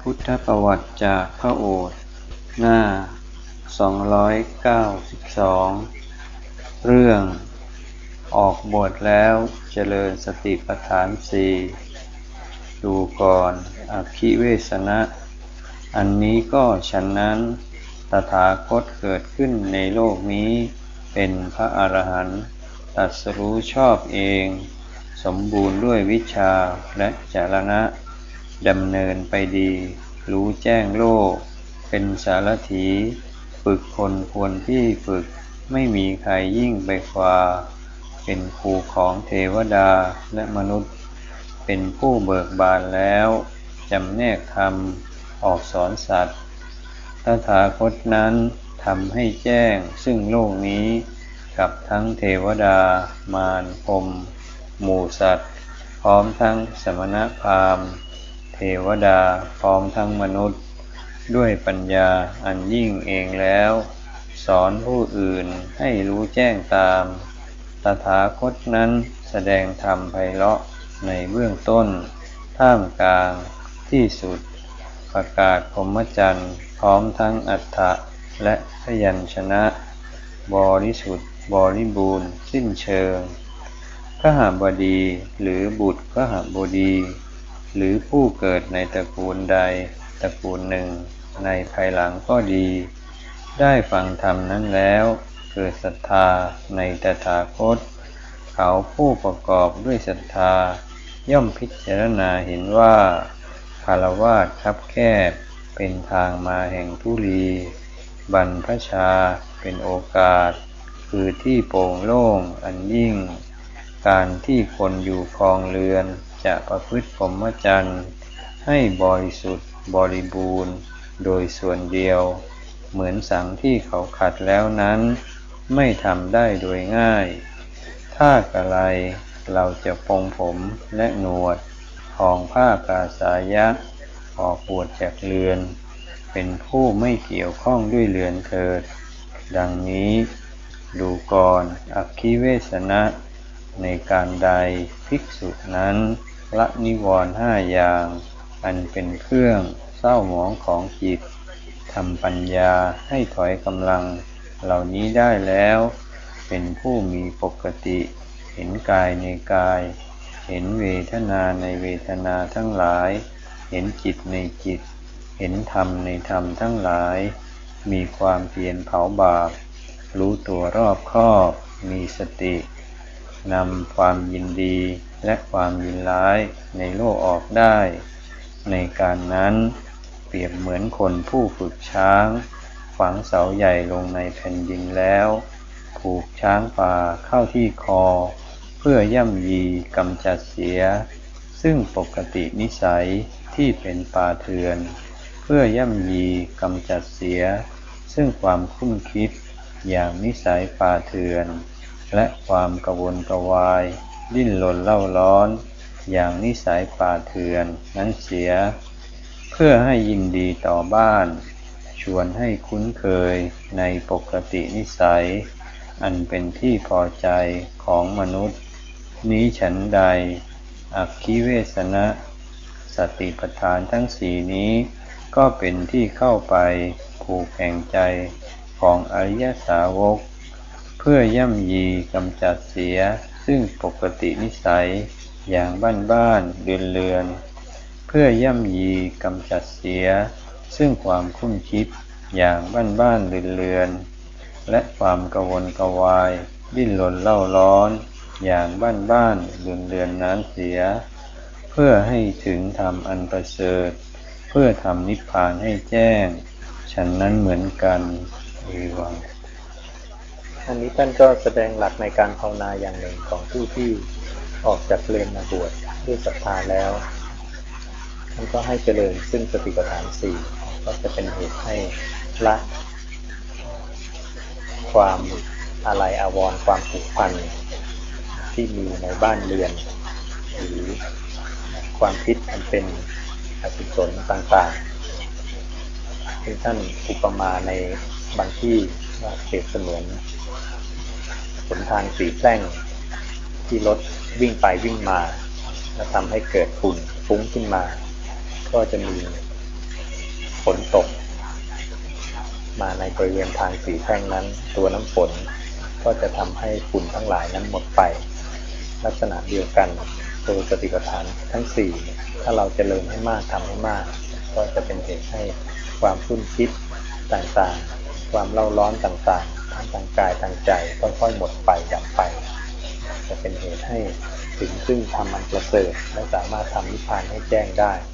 พุทธประวัติจากพระโอษฐ์หน้า292เรื่องออกบวชแล้วเจริญสติปัฏฐานสี่ดูก่อนอคิเวสนะอันนี้ก็ฉะนั้นตถาคตเกิดขึ้นในโลกนี้เป็นพระอรหันต์ตรัสรู้ชอบเองสมบูรณ์ด้วยวิชชาและจรณะดำเนินไปดีรู้แจ้งโลกเป็นสารถีฝึกคนควรที่ฝึกไม่มีใครยิ่งไปกว่าเป็นครูของเทวดาและมนุษย์เป็นผู้เบิกบานแล้วจำแนกธรรมออกสอนสัตว์ตถาคตนั้นทำให้แจ้งซึ่งโลกนี้กับทั้งเทวดามารพรหมหมู่สัตว์พร้อมทั้งสมณพราหมณ์เทวดาพร้อมทั้งมนุษย์ด้วยปัญญาอันยิ่งเองแล้วสอนผู้อื่นให้รู้แจ้งตามตถาคตนั้นแสดงธรรมไพเราะในเบื้องต้นท่ามกลางที่สุดประกาศพรหมจรรย์พร้อมทั้งอรรถะและพยัญชนะบริสุทธิ์บริบูรณ์สิ้นเชิงขหบดีหรือบุตรขหบดีหรือผู้เกิดในตระกูลใดตระกูลหนึ่งในภายหลังก็ดีได้ฟังธรรมนั้นแล้วเกิดศรัทธาในตถาคตเขาผู้ประกอบด้วยศรัทธาย่อมพิจารณาเห็นว่าคฤหัสถ์คับแคบเป็นทางมาแห่งทุลีบรรพชาเป็นโอกาสคือที่โปร่งโล่งอันยิ่งการที่คนอยู่ครองเรือนจะประพฤติพรหมจรรย์ให้บริสุทธิ์บริบูรณ์โดยส่วนเดียวเหมือนสังที่เขาขัดแล้วนั้นไม่ทำได้โดยง่ายถ้ากะไรเราจะปรงผมและหนวดทองผ้ากาสายะออกบวชจากเรือนเป็นผู้ไม่เกี่ยวข้องด้วยเรือนเถิดดังนี้ดูก่อนอคิเวสนะในการใดภิกษุนั้นละนิวรณ์ห้าอย่างอันเป็นเครื่องเศร้าหมองของจิตทำปัญญาให้ถอยกำลังเหล่านี้ได้แล้วเป็นผู้มีปกติเห็นกายในกายเห็นเวทนาในเวทนาทั้งหลายเห็นจิตในจิตเห็นธรรมในธรรมทั้งหลายมีความเพียรเผาบาปรู้ตัวรอบคอบมีสตินำความยินดีและความยินร้ายในโลกออกได้ในการนั้นเปรียบเหมือนคนผู้ฝึกช้างฝังเสาใหญ่ลงในแผ่นดินแล้วผูกช้างป่าเข้าที่คอเพื่อย่ำยีกำจัดเสียซึ่งปกตินิสัยที่เป็นป่าเถื่อนเพื่อย่ำยีกำจัดเสียซึ่งความคุ้นคิดอย่างนิสัยป่าเถื่อนและความกระวนกระวายดิ้นรนเล่าร้อนอย่างนิสัยป่าเถื่อนนั้นเสียเพื่อให้ยินดีต่อบ้านชวนให้คุ้นเคยในปกตินิสัยอันเป็นที่พอใจของมนุษย์นี้ฉันใดอคิเวสนะสติปัฏฐานทั้งสี่นี้ก็เป็นที่เข้าไปผูกแห่งใจของอริยสาวกเพื่อย่ำยีกำจัดเสียซึ่งปกตินิสัยอย่างบ้านๆเรือนๆเพื่อย่ำยีกำจัดเสียซึ่งความคุ้นคิดอย่างบ้านๆเรือนๆและความกระวนกระวายดิ้นรนเล่าร้อนอย่างบ้านๆเรือนๆนั้นเสียเพื่อให้ถึงธรรมอันประเสริฐเพื่อทำนิพพานให้แจ้งฉันนั้นเหมือนกันอันนี้ท่านก็แสดงหลักในการภาวนาอย่างหนึ่งของผู้ที่ออกจากเรือนมาบวชด้วยศรัทธาแล้วท่านก็ให้เจริญซึ่งสติปัฏฐานสี่ก็จะเป็นเหตุให้ละความอะไรอาวรณ์ความผูกพันที่มีในบ้านเรือนหรือความคิดอันเป็นอกุศลต่างๆที่ท่านอุปมาในบางที่ว่าเปรียบเสมือนหนทางสีแพร่งที่รถวิ่งไปวิ่งมาและทำให้เกิดฝุ่นฟุ้งขึ้นมาก็จะมีฝนตกมาในบริเวณทางสี่แพร่งนั้นตัวน้ำฝนก็จะทำให้ฝุ่นทั้งหลายนั้นหมดไปลักษณะเดียวกันตัวสติปัฏฐานทั้งสี่ถ้าเราเจริญให้มากทำให้มากก็จะเป็นเหตุให้ความฟุ้นคิดต่างๆความเล่าร้อนต่างๆทั้งทางกายทางใจค่อยๆหมดไปดับไปจะเป็นเหตุให้ถึงซึ่งธรรมอันประเสริฐและสามารถทำนิพพานให้แจ้งได้